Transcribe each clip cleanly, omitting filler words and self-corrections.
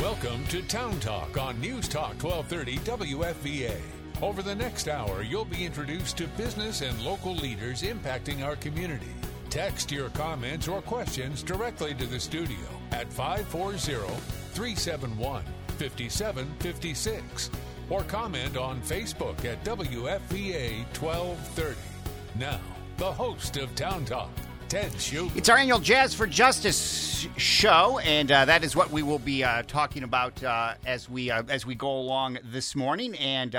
Welcome to Town Talk on News Talk 1230 WFVA. Over the next hour, you'll be introduced to business and local leaders impacting our community. Text your comments or questions directly to the studio at 540-371-5756 or comment on Facebook at WFVA 1230. Now, the host of Town Talk, Ted Shubin. It's our annual Jazz for Justice show, and that is what we will be talking about as we go along this morning. And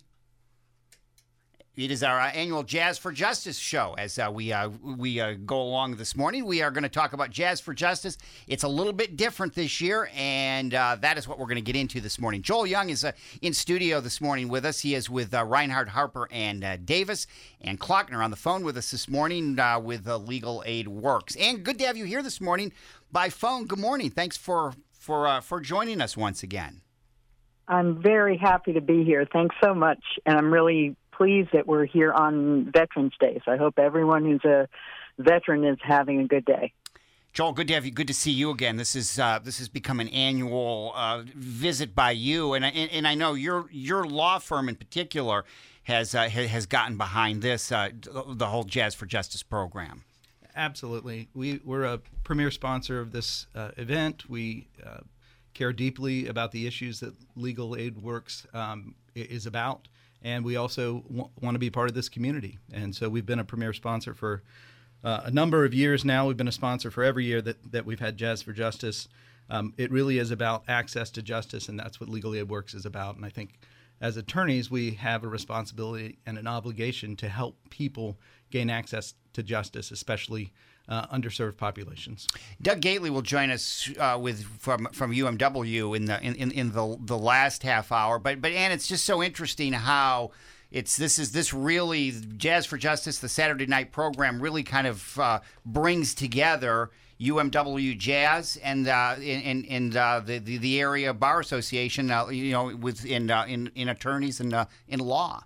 it is our annual Jazz for Justice show. As we go along this morning, we are going to talk about Jazz for Justice. It's a little bit different this year, and that is what we're going to get into this morning. Joel Young is in studio this morning with us. He is with Reinhardt, Harper, and Davis, and Klockner on the phone with us this morning with Legal Aid Works. And good to have you here this morning by phone. Good morning. Thanks for joining us once again. I'm very happy to be here. Thanks so much, and I'm really pleased that we're here on Veterans Day. So I hope everyone who's a veteran is having a good day. Joel, good to have you. Good to see you again. This has become an annual visit by you, and I know your law firm in particular has gotten behind this the whole Jazz for Justice program. Absolutely, we're a premier sponsor of this event. We care deeply about the issues that Legal Aid Works is about. And we also want to be part of this community. And so we've been a premier sponsor for a number of years now. We've been a sponsor for every year that we've had Jazz for Justice. It really is about access to justice, and that's what Legal Aid Works is about. And I think as attorneys, we have a responsibility and an obligation to help people gain access to justice, especially underserved populations. Doug Gately will join us from UMW in the last half hour. But Ann, it's just so interesting how this really Jazz for Justice, the Saturday night program, really kind of brings together UMW Jazz and the area bar association, in attorneys and in law.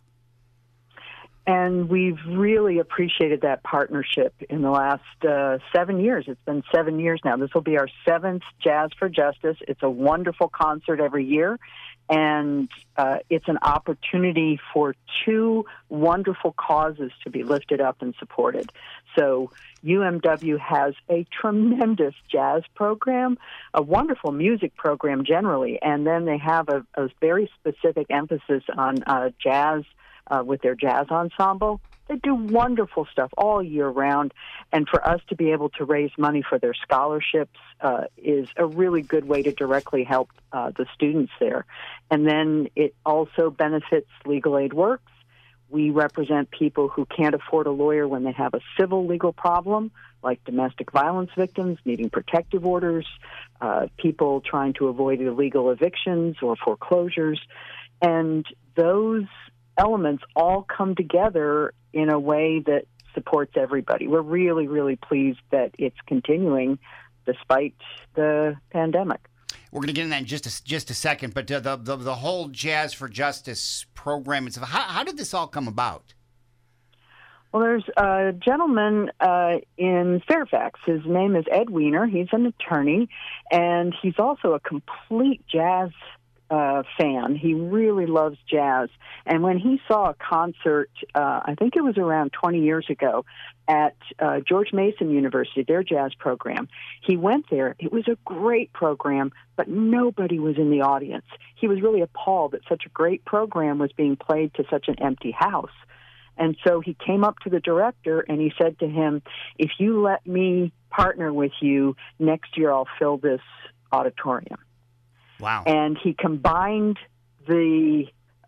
And we've really appreciated that partnership in the last 7 years. It's been 7 years now. This will be our 7th Jazz for Justice. It's a wonderful concert every year, and it's an opportunity for 2 wonderful causes to be lifted up and supported. So UMW has a tremendous jazz program, a wonderful music program generally, and then they have a very specific emphasis on jazz with their jazz ensemble. They do wonderful stuff all year round, and for us to be able to raise money for their scholarships is a really good way to directly help the students there. And then it also benefits Legal Aid Works. We represent people who can't afford a lawyer when they have a civil legal problem, like domestic violence victims needing protective orders, people trying to avoid illegal evictions or foreclosures, and those elements all come together in a way that supports everybody. We're really, really pleased that it's continuing despite the pandemic. We're going to get into that in just a second, but the whole Jazz for Justice program, how did this all come about? Well, there's a gentleman in Fairfax. His name is Ed Weiner. He's an attorney, and he's also a complete jazz fan. He really loves jazz. And when he saw a concert, I think it was around 20 years ago, at George Mason University, their jazz program, he went there. It was a great program, but nobody was in the audience. He was really appalled that such a great program was being played to such an empty house. And so he came up to the director and he said to him, "If you let me partner with you, next year I'll fill this auditorium." Wow. And he combined the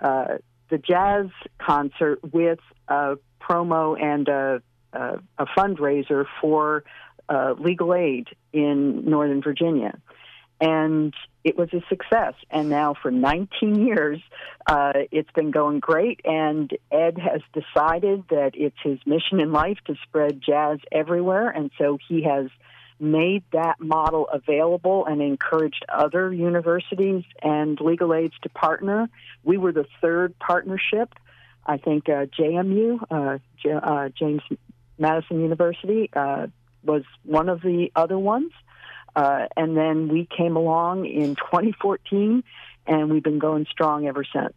jazz concert with a promo and a fundraiser for legal aid in Northern Virginia. And it was a success. And now for 19 years, it's been going great. And Ed has decided that it's his mission in life to spread jazz everywhere. And so he has made that model available and encouraged other universities and legal aids to partner. We were the third partnership. I think JMU, James Madison University, was one of the other ones. And then we came along in 2014, and we've been going strong ever since.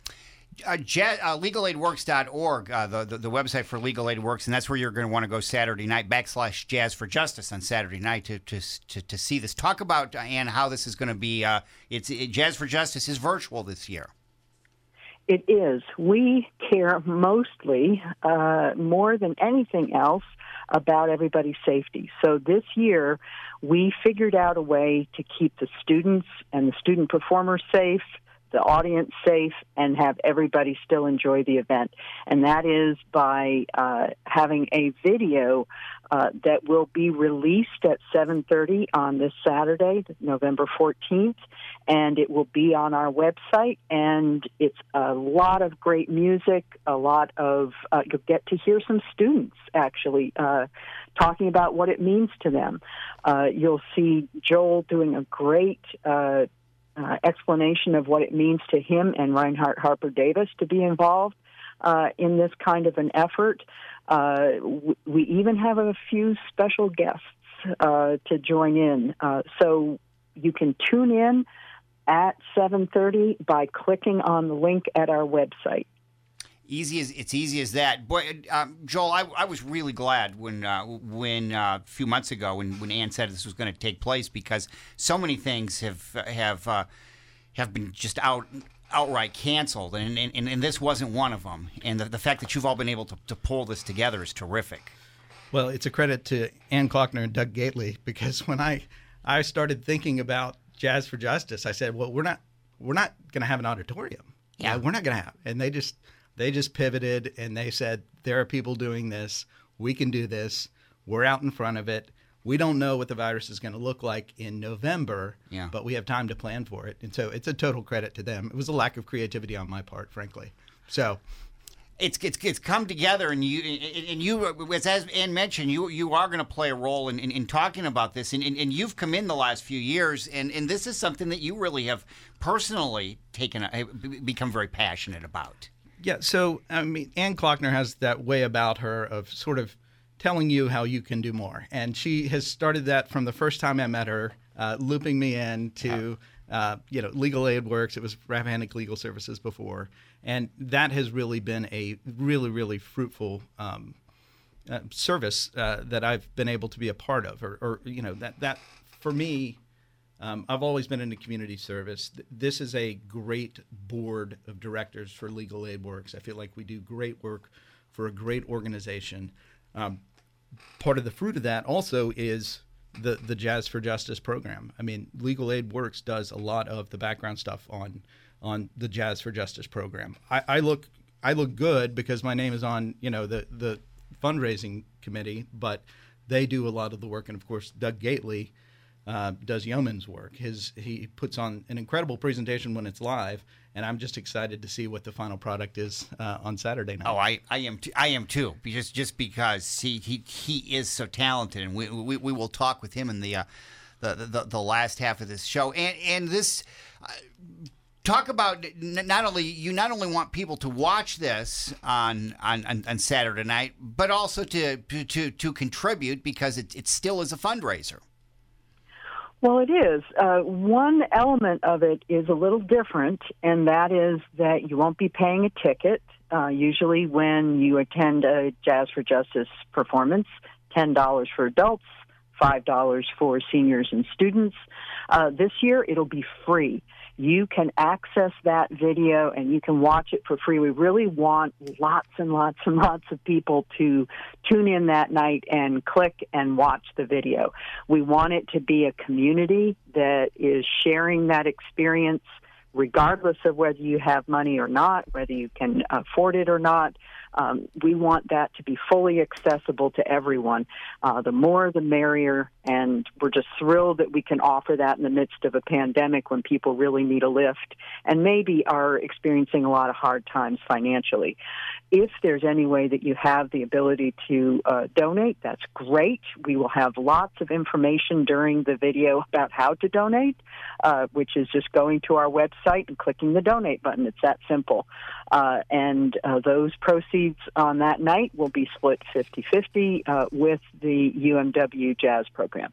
LegalAidWorks.org, the website for Legal Aid Works, and that's where you're going to want to go Saturday night, /Jazz for Justice on Saturday night to see this. Talk about, Ann, how this is going to be. Jazz for Justice is virtual this year. It is. We care mostly, more than anything else, about everybody's safety. So this year, we figured out a way to keep the students and the student performers safe, the audience safe, and have everybody still enjoy the event. And that is by having a video that will be released at 7:30 on this Saturday, November 14th, and it will be on our website. And it's a lot of great music, a lot of, you'll get to hear some students actually talking about what it means to them. You'll see Joel doing a great explanation of what it means to him and Reinhardt Harper Davis to be involved in this kind of an effort. We even have a few special guests to join in. So you can tune in at 7:30 by clicking on the link at our website. It's easy as that. Boy, Joel, I was really glad when a few months ago when Ann said this was going to take place, because so many things have been just outright canceled, and this wasn't one of them. And the fact that you've all been able to pull this together is terrific. Well, it's a credit to Ann Klockner and Doug Gately, because when I started thinking about Jazz for Justice, I said, well, we're not going to have an auditorium. Yeah, we're not going to have. And they just pivoted, and they said, there are people doing this. We can do this. We're out in front of it. We don't know what the virus is going to look like in November, but we have time to plan for it. And so it's a total credit to them. It was a lack of creativity on my part, frankly. So it's come together, and you as Ann mentioned, you are going to play a role in talking about this, and you've come in the last few years, and this is something that you really have personally become very passionate about. Yeah, so, I mean, Ann Klockner has that way about her of sort of telling you how you can do more. And she has started that from the first time I met her, looping me in to, Legal Aid Works. It was Rappahannock Legal Services before. And that has really been a really, really fruitful service that I've been able to be a part of. That for me, I've always been into community service. This is a great board of directors for Legal Aid Works. I feel like we do great work for a great organization. Part of the fruit of that also is the Jazz for Justice program. I mean, Legal Aid Works does a lot of the background stuff on the Jazz for Justice program. I look good because my name is on the fundraising committee, but they do a lot of the work, and of course Doug Gately does yeoman's work. He puts on an incredible presentation when it's live, and I'm just excited to see what the final product is on Saturday night. Oh, I am too, because he is so talented, and we will talk with him in the last half of this show, and this. Talk about not only want people to watch this on Saturday night, but also to contribute, because it still is a fundraiser. Well, it is. One element of it is a little different, and that is that you won't be paying a ticket. Usually when you attend a Jazz for Justice performance, $10 for adults, $5 for seniors and students. This year, it'll be free. You can access that video and you can watch it for free. We really want lots and lots and lots of people to tune in that night and click and watch the video. We want it to be a community that is sharing that experience regardless of whether you have money or not, whether you can afford it or not. We want that to be fully accessible to everyone. The more, the merrier, and we're just thrilled that we can offer that in the midst of a pandemic when people really need a lift and maybe are experiencing a lot of hard times financially. If there's any way that you have the ability to donate, that's great. We will have lots of information during the video about how to donate, which is just going to our website and clicking the donate button. It's that simple. And those proceeds on that night will be split 50-50 with the UMW Jazz program.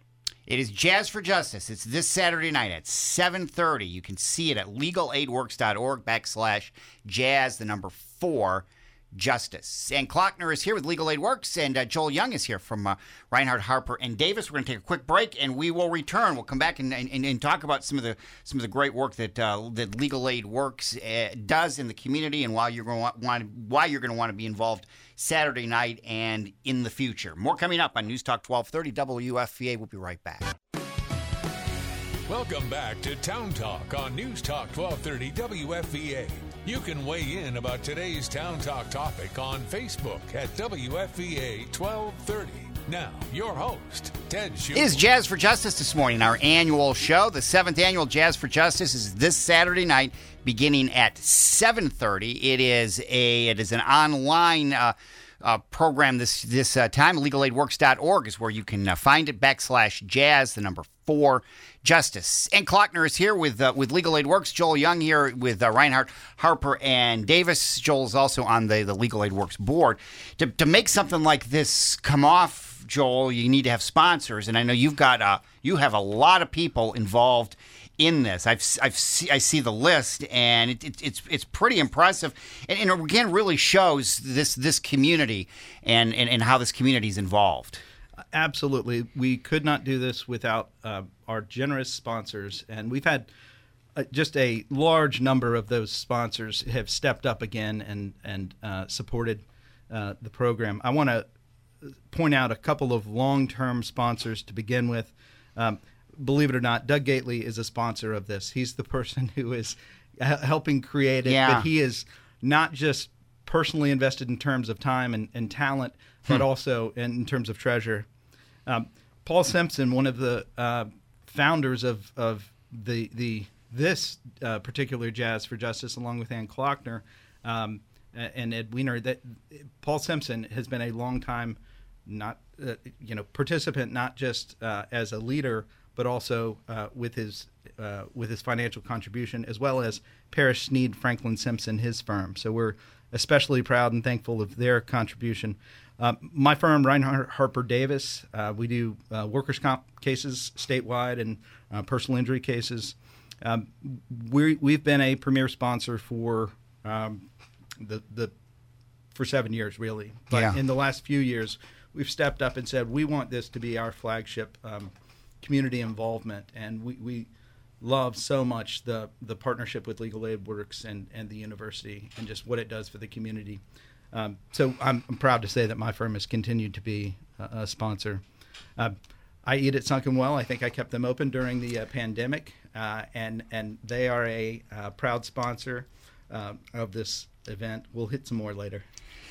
It is Jazz for Justice. It's this Saturday night at 7:30. You can see it at legalaidworks.org/jazz, the number 4, Justice. And Klockner is here with Legal Aid Works, and Joel Young is here from Reinhardt, Harper, and Davis. We're going to take a quick break, and we will return. We'll come back and talk about some of the great work that Legal Aid Works does in the community, and why you're going to want to be involved Saturday night and in the future. More coming up on News Talk 1230 WFVA. We'll be right back. Welcome back to Town Talk on News Talk 1230 WFVA. You can weigh in about today's Town Talk topic on Facebook at WFVA 1230. Now, your host, Ted Schumann. It is Jazz for Justice this morning, our annual show. The 7th annual Jazz for Justice is this Saturday night, beginning at 7:30. It is an online program this time. LegalAidWorks.org is where you can find it, /jazz, the number 4, Justice. And Klockner is here with Legal Aid Works. Joel Young here with Reinhardt, Harper, and Davis. Joel is also on the Legal Aid Works board. To make something like this come off, Joel, you need to have sponsors, and I know you have a lot of people involved in this. I see the list, and it's pretty impressive, and again really shows this community and how this community is involved. Absolutely. We could not do this without our generous sponsors, and we've had just a large number of those sponsors have stepped up again and supported the program. I want to point out a couple of long-term sponsors to begin with. Believe it or not, Doug Gately is a sponsor of this. He's the person who is helping create it, but he is not just personally invested in terms of time and talent, but also in terms of treasure. Paul Simpson, one of the founders of this particular Jazz for Justice, along with Ann Klockner and Ed Wiener, that Paul Simpson has been a long time participant, not just as a leader, but also with his financial contribution, as well as Parrish Sneed Franklin Simpson, his firm. So we're especially proud and thankful of their contribution. My firm, Reinhardt, Harper, Davis, we do workers' comp cases statewide and personal injury cases. We've been a premier sponsor for for 7 years, really. But in the last few years, we've stepped up and said we want this to be our flagship community involvement, and we love so much the partnership with Legal Aid Works and the university and just what it does for the community. So I'm proud to say that my firm has continued to be a sponsor. I Eat at Sunken Well. I think I kept them open during the pandemic, and they are a proud sponsor of this event. We'll hit some more later.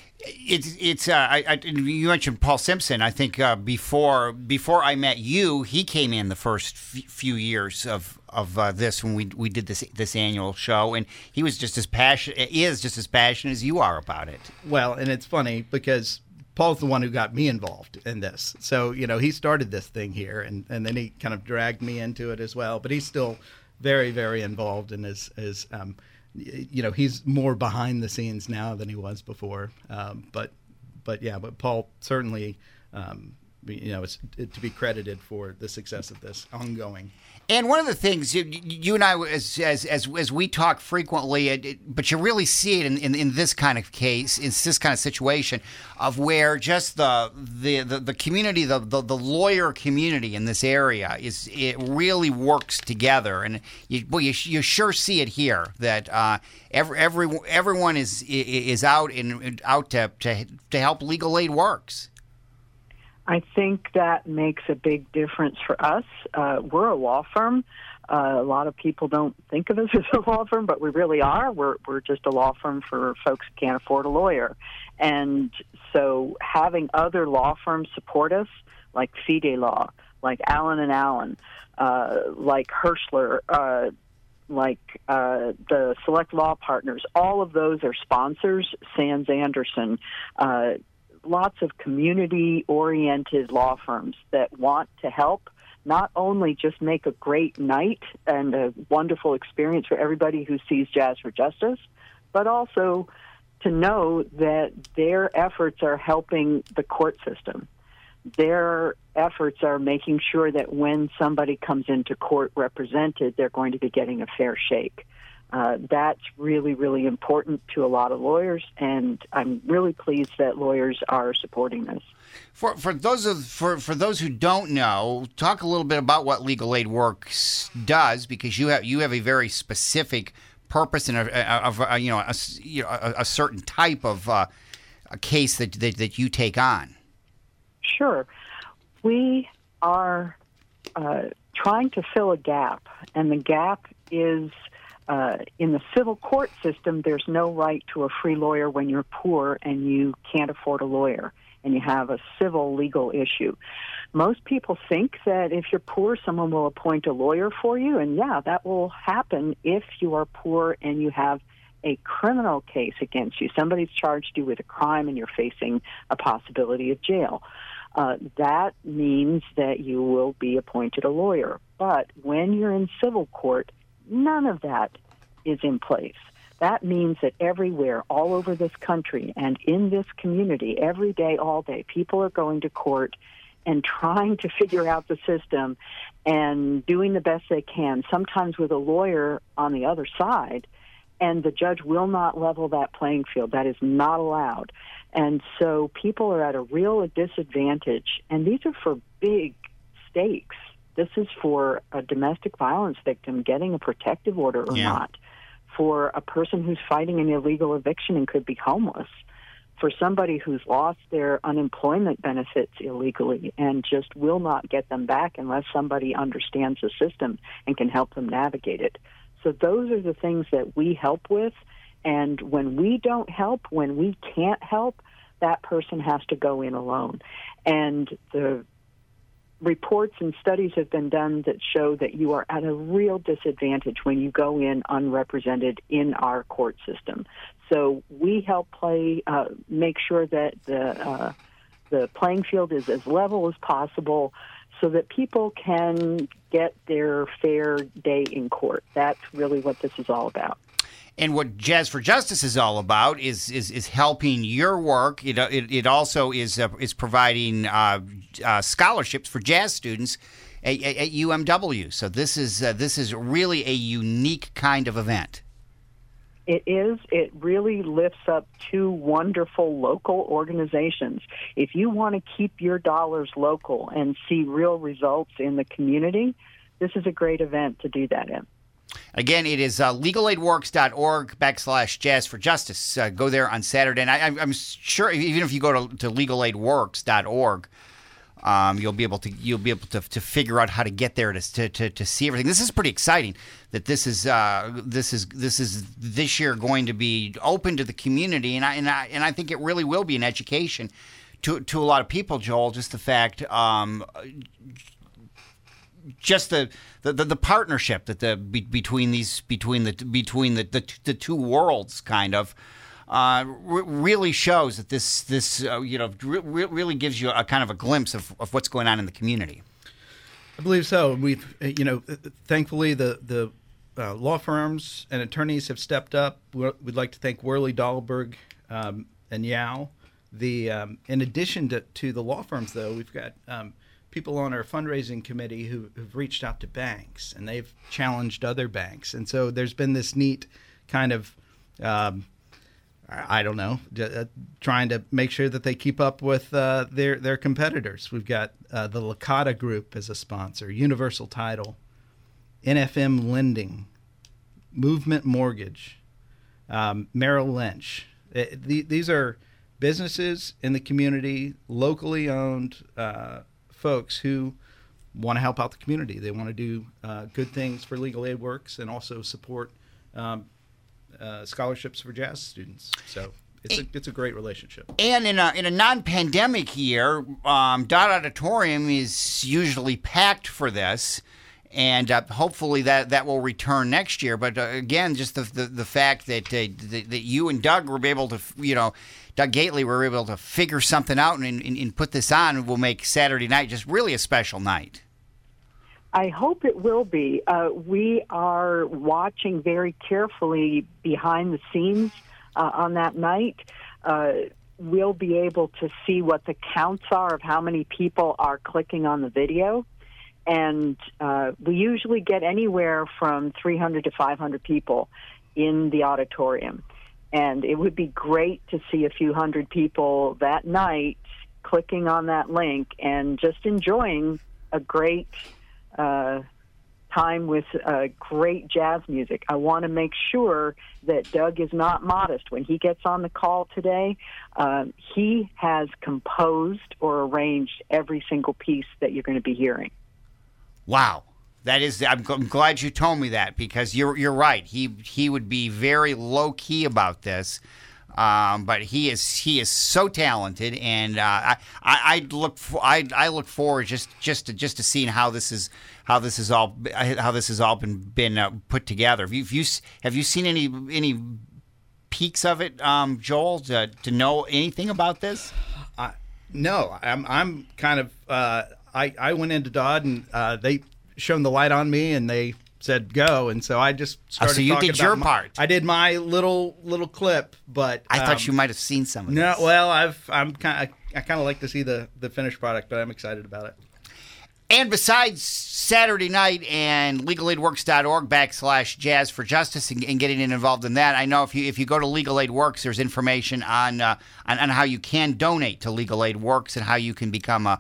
You mentioned Paul Simpson. I think before I met you, he came in the first few years of this when we did this annual show, and he was just as passionate as you are about it. Well, and it's funny because Paul's the one who got me involved in this. So he started this thing here, and then he kind of dragged me into it as well. But he's still very, very involved and is he's more behind the scenes now than he was before. But Paul certainly, is to be credited for the success of this ongoing. And one of the things you and I, as we talk frequently, but you really see it in this kind of case, in this kind of situation, of where just the community, the lawyer community in this area it really works together, and you sure see it here that everyone is out to help Legal Aid Works. I think that makes a big difference for us. We're a law firm. A lot of people don't think of us as a law firm, but we really are. We're just a law firm for folks who can't afford a lawyer. And so having other law firms support us, like Fide Law, like Allen & Allen, like Hirschler, like the Select Law Partners, all of those are sponsors, Sands Anderson, lots of community-oriented law firms that want to help not only just make a great night and a wonderful experience for everybody who sees Jazz for Justice, but also to know that their efforts are helping the court system. Their efforts are making sure that when somebody comes into court represented, they're going to be getting a fair shake. That's really, really important to a lot of lawyers, and I'm really pleased that lawyers are supporting this. For those who don't know, talk a little bit about what Legal Aid Works does, because you have a very specific purpose and a certain type of a case that you take on. Sure, we are trying to fill a gap, and the gap is. In the civil court system, there's no right to a free lawyer when you're poor and you can't afford a lawyer and you have a civil legal issue. Most people think that if you're poor, someone will appoint a lawyer for you, and yeah, that will happen if you are poor and you have a criminal case against you. Somebody's charged you with a crime and you're facing a possibility of jail. That means that you will be appointed a lawyer. But when you're in civil court, none of that is in place. That means that everywhere, all over this country and in this community, every day, all day, people are going to court and trying to figure out the system and doing the best they can, sometimes with a lawyer on the other side, and the judge will not level that playing field. That is not allowed. And so people are at a real disadvantage, and these are for big stakes. This is for a domestic violence victim getting a protective order or not, for a person who's fighting an illegal eviction and could be homeless, for somebody who's lost their unemployment benefits illegally and just will not get them back unless somebody understands the system and can help them navigate it. So those are the things that we help with, and when we don't help, when we can't help, that person has to go in alone. And the reports and studies have been done that show that you are at a real disadvantage when you go in unrepresented in our court system. So we help make sure that the playing field is as level as possible so that people can get their fair day in court. That's really what this is all about. And what Jazz for Justice is all about is helping your work. It also is providing scholarships for jazz students at UMW. So this is really a unique kind of event. It is. It really lifts up two wonderful local organizations. If you want to keep your dollars local and see real results in the community, this is a great event to do that in. Again, it is legalaidworks.org/Jazz for Justice. Go there on Saturday. And I'm sure even if you go to legalaidworks.org, you'll be able to figure out how to get there to see everything. This is pretty exciting. That this is this year going to be open to the community, and I think it really will be an education to a lot of people, Joel. Just the fact. Just the partnership that between the two worlds kind of really shows that this really gives you a kind of a glimpse of what's going on in the community. I believe so. We've thankfully the law firms and attorneys have stepped up. We'd like to thank Worley Dahlberg and Yao. In addition to the law firms, though, we've got people on our fundraising committee who've reached out to banks, and they've challenged other banks. And so there's been this neat kind of, trying to make sure that they keep up with their competitors. We've got the Licata Group as a sponsor, Universal Title, NFM Lending, Movement Mortgage, Merrill Lynch. These are businesses in the community, locally owned folks who want to help out the community. They want to do good things for Legal Aid Works and also support scholarships for jazz students. So it's a great relationship. And in a non-pandemic year, Dot Auditorium is usually packed for this, and hopefully that will return next year. But again, just the fact that you and Doug were able to, Doug Gately were able to figure something out and put this on will make Saturday night just really a special night. I hope it will be. We are watching very carefully behind the scenes on that night. we'll be able to see what the counts are of how many people are clicking on the video. And we usually get anywhere from 300 to 500 people in the auditorium. And it would be great to see a few hundred people that night clicking on that link and just enjoying a great time with great jazz music. I want to make sure that Doug is not modest. When he gets on the call today, he has composed or arranged every single piece that you're going to be hearing. Wow. That is, I'm glad you told me that, because you're right. He would be very low key about this, but he is so talented, and I look forward just to seeing how this has all been put together. Have you seen any peaks of it, Joel, to know anything about this? No, I'm kind of. I went into Dodd and they shone the light on me and they said go, and so I just started. So you talking did about your part. I did my little clip, but I thought you might have seen some of this. No, well, I kind of like to see the finished product, but I'm excited about it. And besides Saturday night and legalaidworks.org/Jazz for Justice and getting involved in that, I know if you go to Legal Aid Works, there's information on how you can donate to Legal Aid Works and how you can become a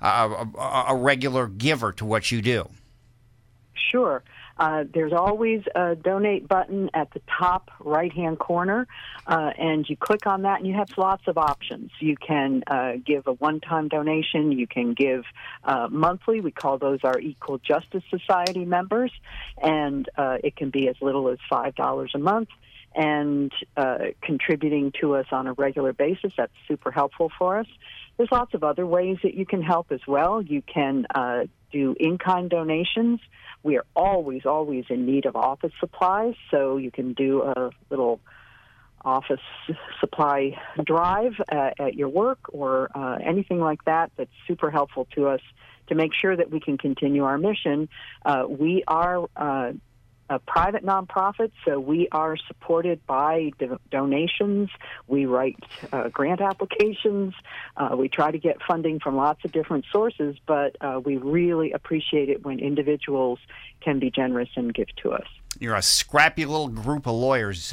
regular giver to what you do. Sure. There's always a donate button at the top right-hand corner, and you click on that, and you have lots of options. You can give a one-time donation. You can give monthly. We call those our Equal Justice Society members, and it can be as little as $5 a month. And contributing to us on a regular basis, that's super helpful for us. There's lots of other ways that you can help as well. You can do in-kind donations. We are always in need of office supplies, so you can do a little office supply drive at your work or anything like that. That's super helpful to us to make sure that we can continue our mission. We are a private nonprofit, so we are supported by donations. We write grant applications. We try to get funding from lots of different sources, but we really appreciate it when individuals can be generous and give to us. You're a scrappy little group of lawyers.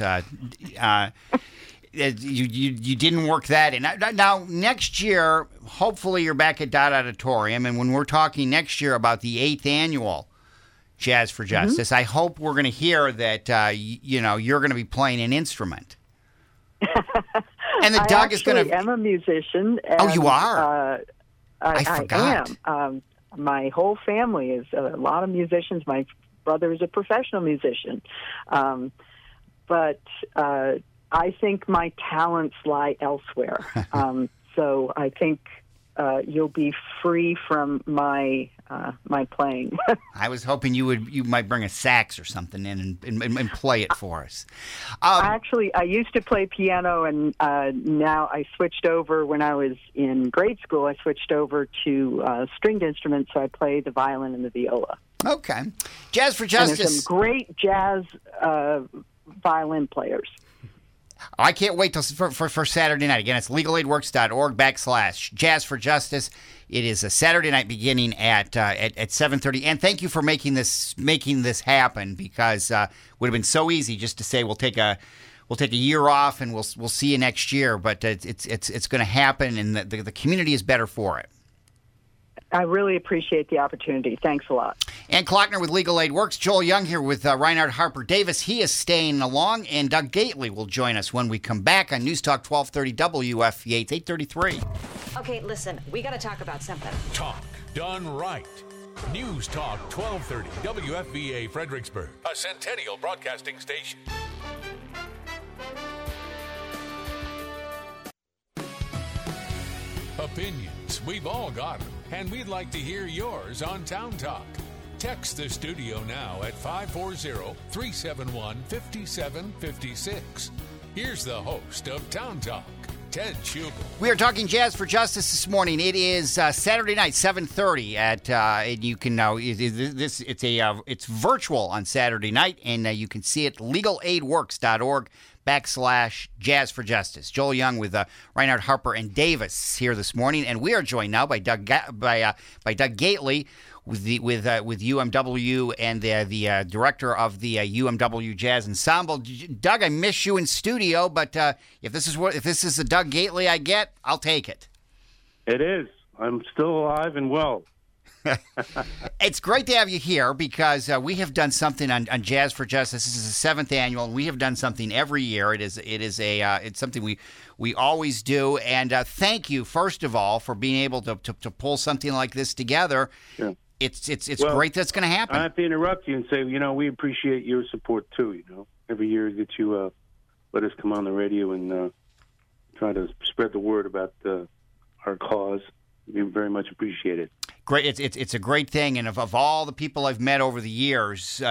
You didn't work that in. Now, next year, hopefully you're back at Dodd Auditorium, and when we're talking next year about the 8th annual Jazz for Justice, mm-hmm. I hope we're going to hear that you're going to be playing an instrument. And the Doug is going to. I'm a musician. And, oh, you are. I forgot. I am. My whole family is a lot of musicians. My brother is a professional musician, but I think my talents lie elsewhere. So I think you'll be free from my playing. I was hoping you might bring a sax or something in and play it for us. Actually, I used to play piano, and now I switched over. When I was in grade school, I switched over to stringed instruments, so I play the violin and the viola. Okay. Jazz for Justice. And there's some great jazz violin players. I can't wait for Saturday night. Again, it's legalaidworks.org/Jazz for Justice. It is a Saturday night beginning at 7:30. And thank you for making this happen, because it would have been so easy just to say we'll take a year off and we'll see you next year. But it's going to happen, and the community is better for it. I really appreciate the opportunity. Thanks a lot. Ann Klockner with Legal Aid Works. Joel Young here with Reinhard Harper Davis. He is staying along, and Doug Gately will join us when we come back on News Talk 1230 WFVA. It's 8:33. Okay, listen, we got to talk about something. Talk done right. News Talk 1230 WFVA Fredericksburg, a Centennial Broadcasting station. Opinions, we've all got them, and we'd like to hear yours on Town Talk. Text the studio now at 540-371-5756. Here's the host of Town Talk, Ted Schugel. We are talking Jazz for Justice this morning. It is Saturday night, 7:30 at, and you can now, it's virtual on Saturday night, and you can see it legalaidworks.org/Jazz for Justice. Joel Young with Reinhard Harper and Davis here this morning, and we are joined now by Doug Gately with UMW and the director of the UMW Jazz Ensemble. Doug, I miss you in studio, but if this is the Doug Gately I get, I'll take it. It is. I'm still alive and well. It's great to have you here because we have done something on Jazz for Justice. This is the 7th annual, and we have done something every year. It's something we always do. And thank you, first of all, for being able to pull something like this together. Sure. It's great that's going to happen. I have to interrupt you and say, we appreciate your support too. Every year that you let us come on the radio and try to spread the word about our cause. We very much appreciate it. Great, it's a great thing, and of all the people I've met over the years,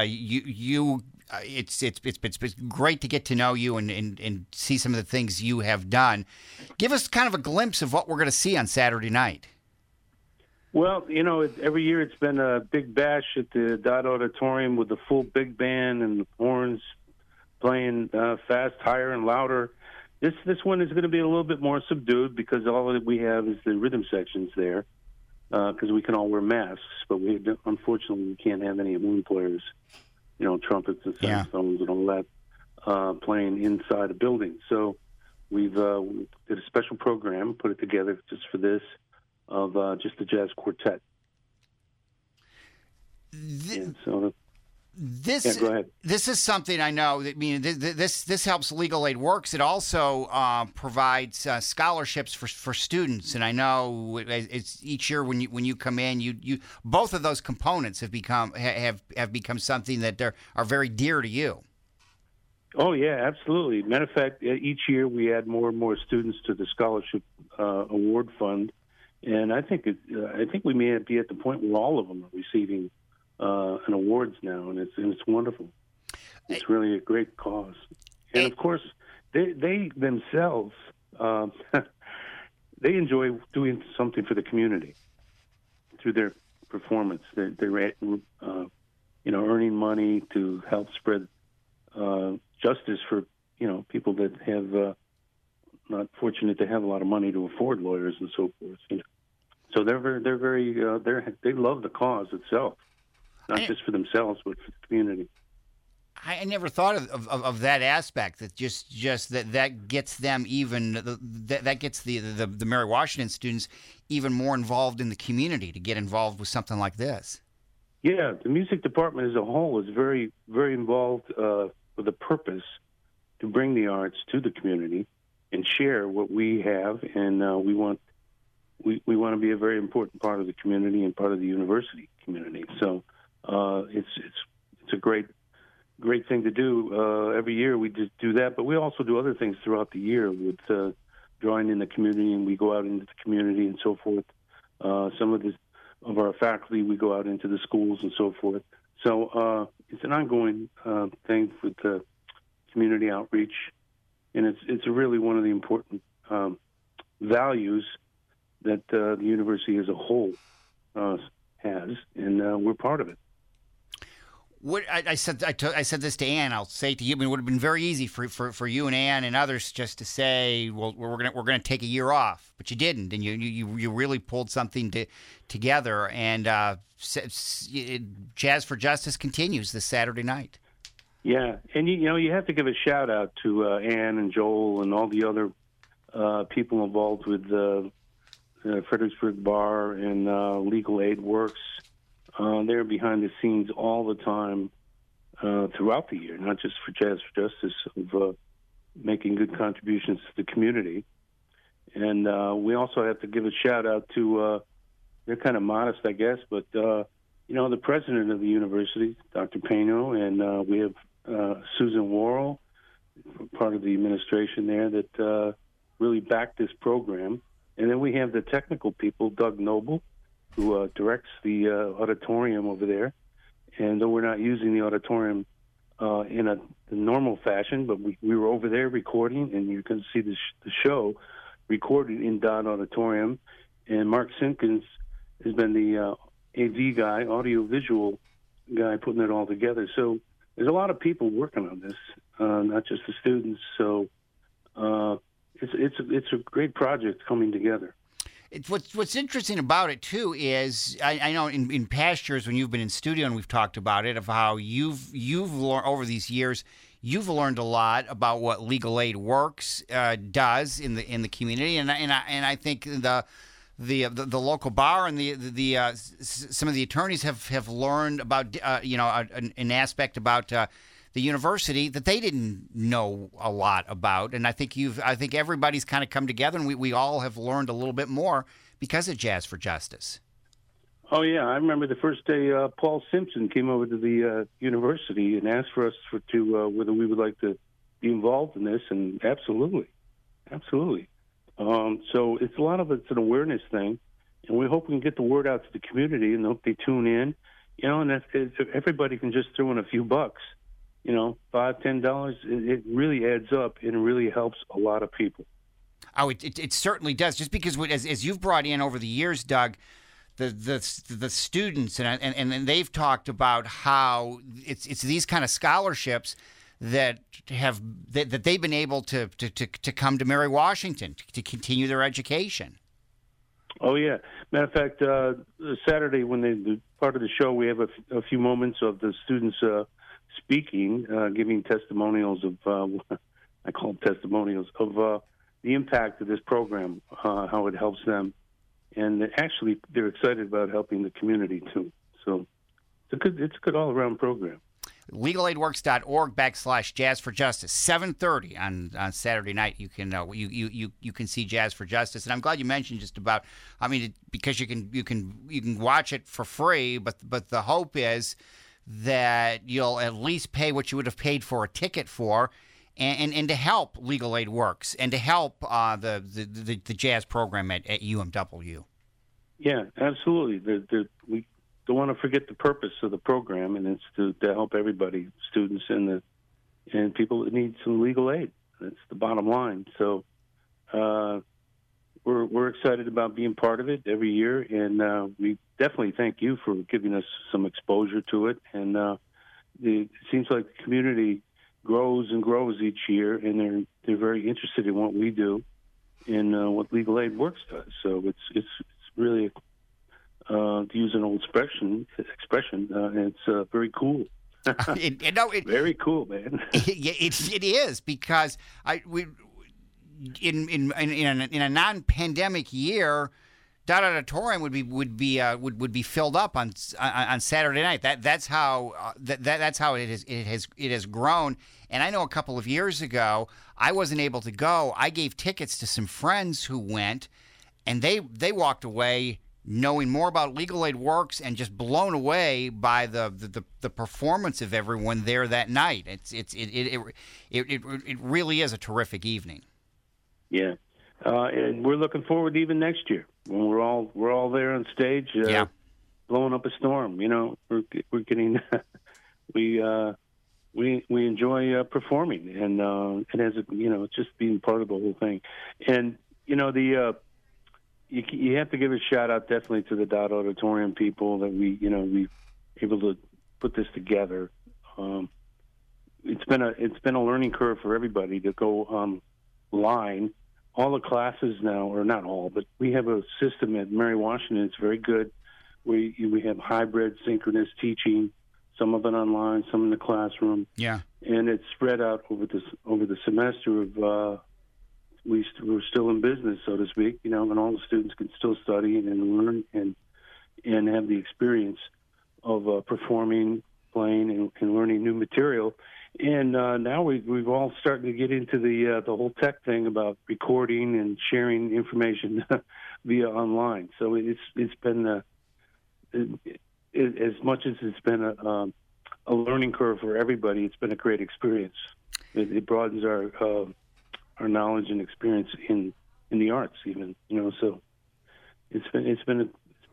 it's great to get to know you and see some of the things you have done. Give us kind of a glimpse of what we're going to see on Saturday night. Well, every year it's been a big bash at the Dodd Auditorium with the full big band and the horns playing fast, higher, and louder. This one is going to be a little bit more subdued because all that we have is the rhythm sections there because we can all wear masks, but unfortunately we can't have any horn players, trumpets and saxophones and all that playing inside a building. So we've did a special program, put it together just for this, of just the jazz quartet. Go ahead. This is something I know. This helps Legal Aid Works. It also provides scholarships for students, and I know it's each year when you come in, you both of those components have become something that are very dear to you. Oh yeah, absolutely. Matter of fact, each year we add more and more students to the scholarship award fund. And I think we may be at the point where all of them are receiving an awards now, and it's wonderful. It's really a great cause, and of course, they themselves they enjoy doing something for the community through their performance. They're earning money to help spread justice for people that have. Not fortunate to have a lot of money to afford lawyers and so forth. So they love the cause itself, not just for themselves, but for the community. I never thought of that aspect. That just that gets them that gets the Mary Washington students even more involved in the community to get involved with something like this. Yeah, the music department as a whole is very, very involved with a purpose to bring the arts to the community and share what we have, and we want to be a very important part of the community and part of the university community. So it's a great thing to do. Every year we just do that, but we also do other things throughout the year with drawing in the community, and we go out into the community and so forth. Some of our faculty, we go out into the schools and so forth. So it's an ongoing thing with the community outreach. And it's really one of the important values that the university as a whole has, and we're part of it. I said this to Ann. I'll say it to you. It would have been very easy for you and Ann and others just to say, "Well, we're gonna take a year off," but you didn't, and you really pulled something together. And Jazz for Justice continues this Saturday night. Yeah, and you have to give a shout out to Ann and Joel and all the other people involved with Fredericksburg Bar and Legal Aid Works. They're behind the scenes all the time throughout the year, not just for Jazz for Justice, of making good contributions to the community. And we also have to give a shout out to, they're kind of modest, I guess, but the president of the university, Dr. Peno, and we have Susan Worrell, part of the administration there, that really backed this program. And then we have the technical people, Doug Noble, who directs the auditorium over there. And though we're not using the auditorium in a normal fashion, but we were over there recording, and you can see the show. recorded in Dodd Auditorium, and Mark Simpkins has been the AV guy, audio-visual guy, putting it all together. So there's a lot of people working on this, not just the students. So it's a great project coming together. What's interesting about it too is I know in past years when you've been in studio and we've talked about it, of how you've learned over these years, you've learned a lot about what Legal Aid Works does in the community, and I think the local bar and the some of the attorneys have learned about an aspect about the university that they didn't know a lot about, and I think everybody's kind of come together, and we all have learned a little bit more because of Jazz for Justice. Oh yeah, I remember the first day Paul Simpson came over to the university and asked for us to whether we would like to be involved in this, and absolutely. So it's a lot of it's an awareness thing, and we hope we can get the word out to the community, and hope they tune in. And if everybody can just throw in a few bucks, $5, $10, it really adds up, and it really helps a lot of people. Oh, it certainly does. Just because as you've brought in over the years, Doug, the students and they've talked about how it's these kind of scholarships that they've been able to come to Mary Washington to continue their education. Oh yeah, matter of fact, Saturday when the part of the show, we have a few moments of the students speaking, giving testimonials of I call them testimonials of the impact of this program, how it helps them, and actually they're excited about helping the community too. So it's a good all around program. LegalAidWorks.org/Jazz for Justice, 7:30 on Saturday night. You can you can see Jazz for Justice, and I'm glad you mentioned just about. I mean, because you can watch it for free, but the hope is that you'll at least pay what you would have paid for a ticket for, and to help Legal Aid Works and to help the jazz program at UMW. Yeah, absolutely. We don't want to forget the purpose of the program, and it's to help everybody, students and people that need some legal aid. That's the bottom line. So we're excited about being part of it every year, and we definitely thank you for giving us some exposure to it. And it seems like the community grows and grows each year, and they're very interested in what we do and what Legal Aid Works does. So it's really to use an old expression, it's very cool. Very cool, man. It is, because in a non-pandemic year, Dodd Auditorium would be filled up on Saturday night. That's how it has grown. And I know a couple of years ago, I wasn't able to go. I gave tickets to some friends who went, and they walked away knowing more about Legal Aid Works and just blown away by the performance of everyone there that night. It really is a terrific evening. Yeah, and we're looking forward to even next year when we're all there on stage, blowing up a storm. We're getting we enjoy performing, and as it's just being part of the whole thing, and You have to give a shout out definitely to the Dodd Auditorium people that we able to put this together. It's been a learning curve for everybody to go online. All the classes now, or not all, but we have a system at Mary Washington. It's very good. We have hybrid synchronous teaching, some of it online, some in the classroom. Yeah, and it's spread out over the semester of. We're still in business, so to speak, and all the students can still study and learn and have the experience of performing, playing, and learning new material. And now we've all started to get into the whole tech thing about recording and sharing information via online. So it's been as much as it's been a learning curve for everybody. It's been a great experience. It broadens our knowledge and experience in the arts, even So it's been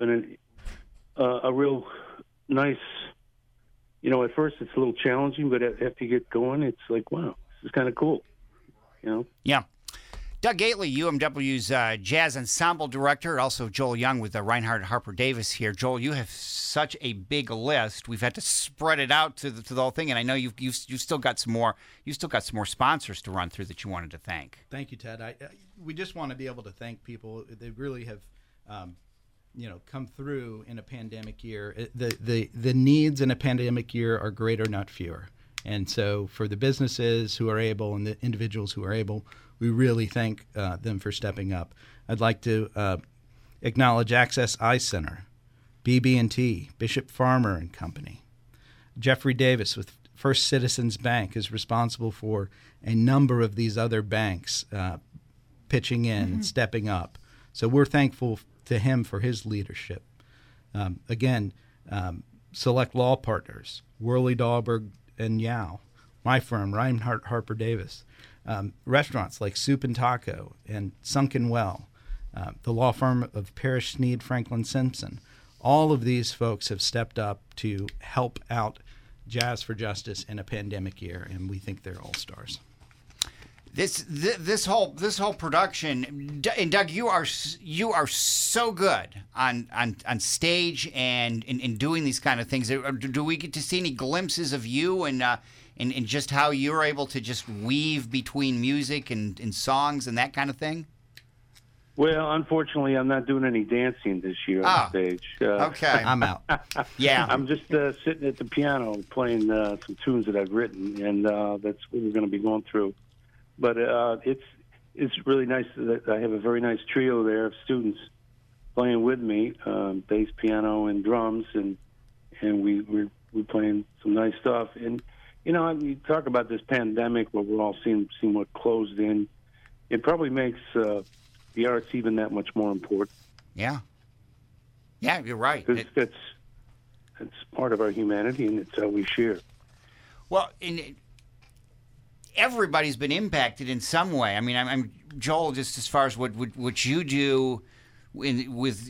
a real nice. At first it's a little challenging, but after you get going, it's like, wow, this is kind of cool. Yeah. Doug Gately, UMW's Jazz Ensemble Director, also Joel Young with Reinhardt Harper Davis here. Joel, you have such a big list. We've had to spread it out to the whole thing, and I know you've still got some more. You still got some more sponsors to run through that you wanted to thank. Thank you, Ted. We just want to be able to thank people. They really have, come through in a pandemic year. The needs in a pandemic year are greater, not fewer. And so for the businesses who are able and the individuals who are able, we really thank them for stepping up. I'd like to acknowledge Access Eye Center, BB&T, Bishop Farmer and Company. Jeffrey Davis with First Citizens Bank is responsible for a number of these other banks pitching in and stepping up. So we're thankful to him for his leadership. Select Law Partners, Worley Dahlberg and Yao, my firm, Reinhardt Harper Davis, restaurants like Soup and Taco and Sunken Well, the law firm of Parrish Sneed Franklin Simpson. All of these folks have stepped up to help out Jazz for Justice in a pandemic year, and we think they're all stars. This whole production, and Doug, you are so good on stage and in doing these kind of things. Do we get to see any glimpses of you and just how you're able to just weave between music and songs and that kind of thing? Well, unfortunately, I'm not doing any dancing this year on stage. Okay, I'm out. Yeah, I'm just sitting at the piano playing some tunes that I've written, and that's what we're going to be going through. But it's really nice that I have a very nice trio there of students playing with me, bass, piano, and drums, and we're playing some nice stuff. And you talk about this pandemic where we're all somewhat closed in. It probably makes the arts even that much more important. Yeah, you're right. Because it's part of our humanity, and it's how we share. Well, everybody's been impacted in some way. I mean, I'm Joel. Just as far as what you do with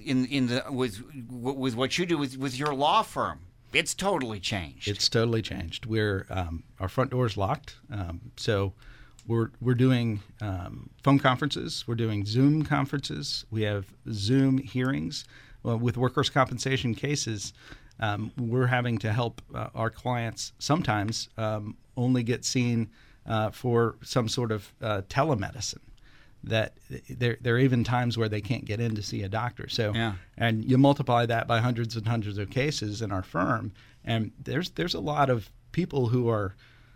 what you do with your law firm, it's totally changed. It's totally changed. We're our front door is locked, so we're doing phone conferences. We're doing Zoom conferences. We have Zoom hearings with workers' compensation cases. We're having to help our clients sometimes only get seen for some sort of telemedicine. That there are even times where they can't get in to see a doctor. So, and you multiply that by hundreds and hundreds of cases in our firm, and there's a lot of people who are,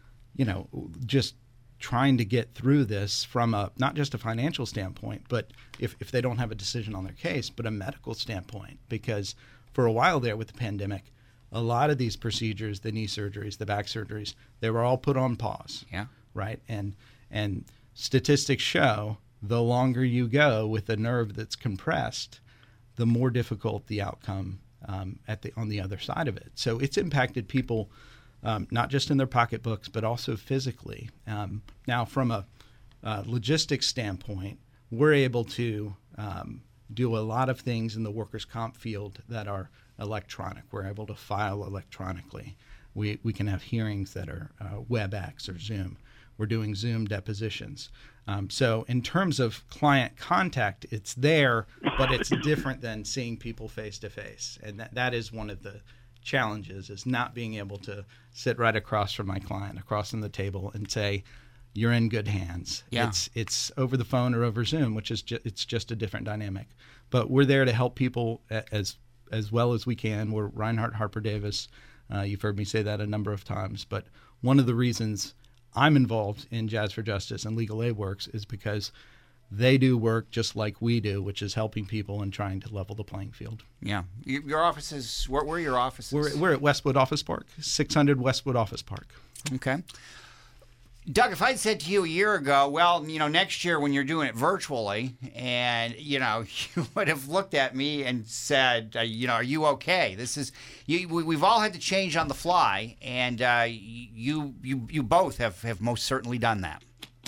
just trying to get through this from not just a financial standpoint, but if they don't have a decision on their case, but a medical standpoint. Because for a while there with the pandemic, a lot of these procedures, the knee surgeries, the back surgeries, they were all put on pause. Yeah. Right. And statistics show the longer you go with a nerve that's compressed, the more difficult the outcome on the other side of it. So it's impacted people not just in their pocketbooks, but also physically. Now, from a logistics standpoint, we're able to do a lot of things in the workers' comp field that are electronic. We're able to file electronically. We can have hearings that are WebEx or Zoom. We're doing Zoom depositions. So in terms of client contact, it's there, but it's different than seeing people face to face. And that is one of the challenges, is not being able to sit right across from my client, across on the table, and say, you're in good hands. Yeah. It's over the phone or over Zoom, which is it's just a different dynamic. But we're there to help people as well as we can. We're Reinhardt Harper Davis. You've heard me say that a number of times. But one of the reasons I'm involved in Jazz for Justice and Legal Aid Works is because they do work just like we do, which is helping people and trying to level the playing field. Yeah. Your offices, where are your offices? We're at Westwood Office Park, 600 Westwood Office Park. Okay. Doug, if I'd said to you a year ago, well, next year when you're doing it virtually, and, you would have looked at me and said, are you okay? This is, we've all had to change on the fly, and you both have most certainly done that.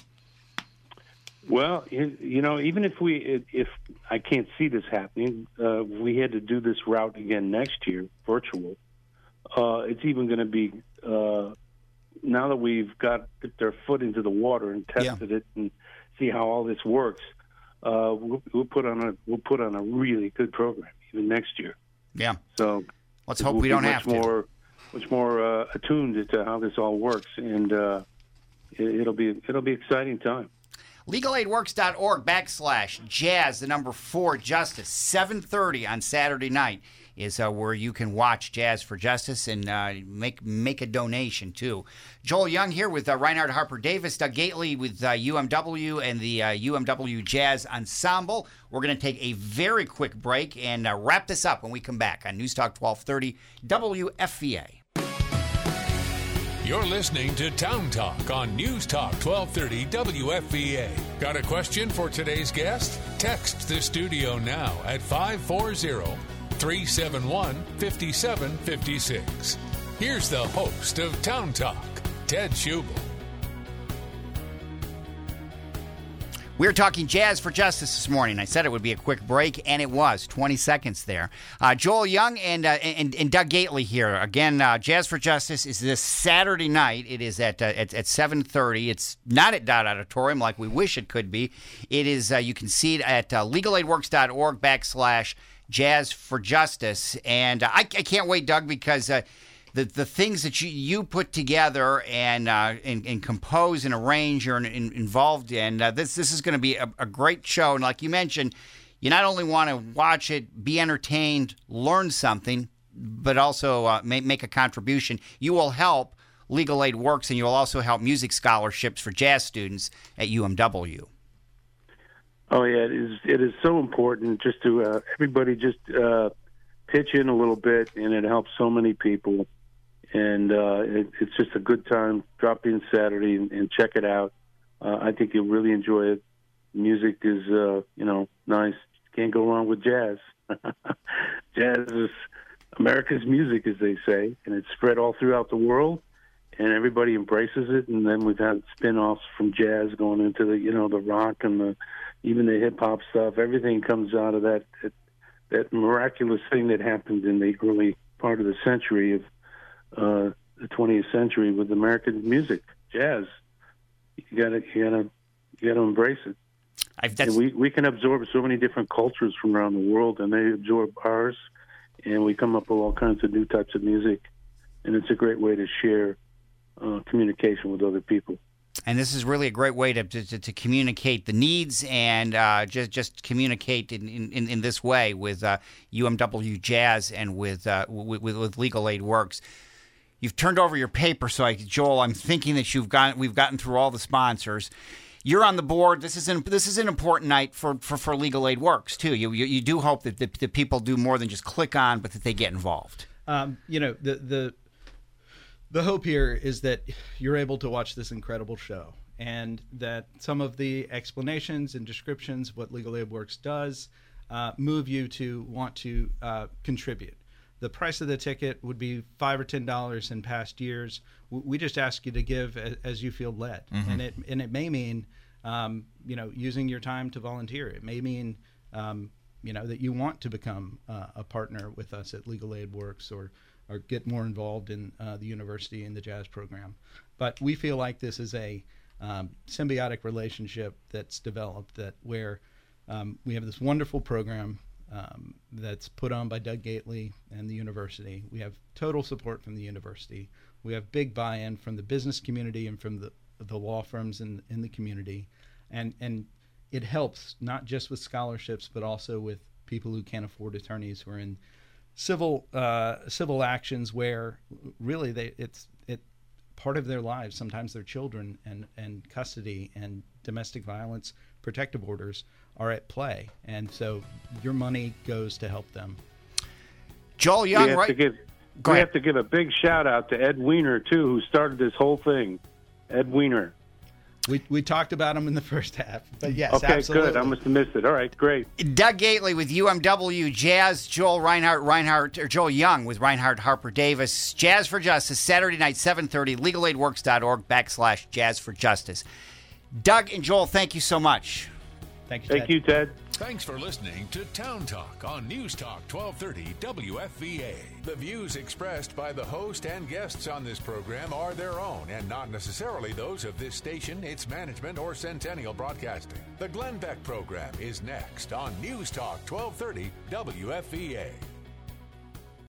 Well, even if I can't see this happening, we had to do this route again next year, virtual. It's even going to be, now that we've got their foot into the water and tested it and see how all this works, we'll put on a really good program even next year. Yeah. So let's hope we don't have to. Much more attuned to how this all works, and it'll be exciting time. LegalAidWorks.org/jazz, the number 4 Justice, 7:30 on Saturday night is where you can watch Jazz for Justice and make a donation too. Joel Young here with Reinhard Harper Davis, Doug Gately with UMW and the UMW Jazz Ensemble. We're going to take a very quick break and wrap this up when we come back on News Talk 1230 WFVA. You're listening to Town Talk on News Talk 1230 WFVA. Got a question for today's guest? Text the studio now at 540-371-5756. Here's the host of Town Talk, Ted Schubel. We're talking Jazz for Justice this morning. I said it would be a quick break, and it was 20 seconds there. Joel Young and Doug Gately here. Again, Jazz for Justice is this Saturday night. It is at 7:30. It's not at Dot Auditorium like we wish it could be. It is. You can see it at LegalAidWorks.org/Jazz for Justice. And I can't wait, Doug, because the things that you put together and compose and arrange you're involved in, this is going to be a great show. And like you mentioned, you not only want to watch it, be entertained, learn something, but also make a contribution. You will help Legal Aid Works, and you will also help music scholarships for jazz students at UMW. Oh, yeah, it is so important just to everybody just pitch in a little bit, and it helps so many people. And it's just a good time. Drop in Saturday and check it out. I think you'll really enjoy it. Music is, nice. Can't go wrong with jazz. Jazz is America's music, as they say, and it's spread all throughout the world, and everybody embraces it. And then we've had spin-offs from jazz going into the rock and even the hip-hop stuff. Everything comes out of that miraculous thing that happened in the early part of the century of the 20th century with American music, jazz. You gotta embrace it. And we can absorb so many different cultures from around the world, and they absorb ours, and we come up with all kinds of new types of music, and it's a great way to share communication with other people. And this is really a great way to communicate the needs and just communicate in this way with UMW Jazz and with Legal Aid Works. You've turned over your paper, so Joel, I'm thinking that we've gotten through all the sponsors. You're on the board. This is an important night for Legal Aid Works too. You do hope that the people do more than just click on, but that they get involved. The hope here is that you're able to watch this incredible show, and that some of the explanations and descriptions of what Legal Aid Works does move you to want to contribute. The price of the ticket would be $5 or $10 in past years. We just ask you to give as you feel led, mm-hmm. and it may mean using your time to volunteer. It may mean that you want to become a partner with us at Legal Aid Works or get more involved in the university and the jazz program. But we feel like this is a symbiotic relationship that's developed where we have this wonderful program that's put on by Doug Gately and the university. We have total support from the university. We have big buy-in from the business community and from the law firms in the community. And it helps not just with scholarships, but also with people who can't afford attorneys who are in civil actions where really it's part of their lives. Sometimes their children and custody and domestic violence protective orders are at play, and so your money goes to help them. Joel Young, we have to give a big shout out to Ed Weiner too, who started this whole thing. Ed Weiner. We talked about him in the first half, but yes, okay, absolutely. Good. I must have missed it. All right, great. Doug Gately with UMW Jazz, Joel Young with Reinhard Harper Davis. Jazz for Justice, Saturday night, 7:30, LegalAidWorks.org/Jazz for Justice. Doug and Joel, thank you so much. Thank you, Ted. Thank you, Ted. Thanks for listening to Town Talk on News Talk 1230 WFVA. The views expressed by the host and guests on this program are their own and not necessarily those of this station, its management, or Centennial Broadcasting. The Glenn Beck program is next on News Talk 1230 WFVA.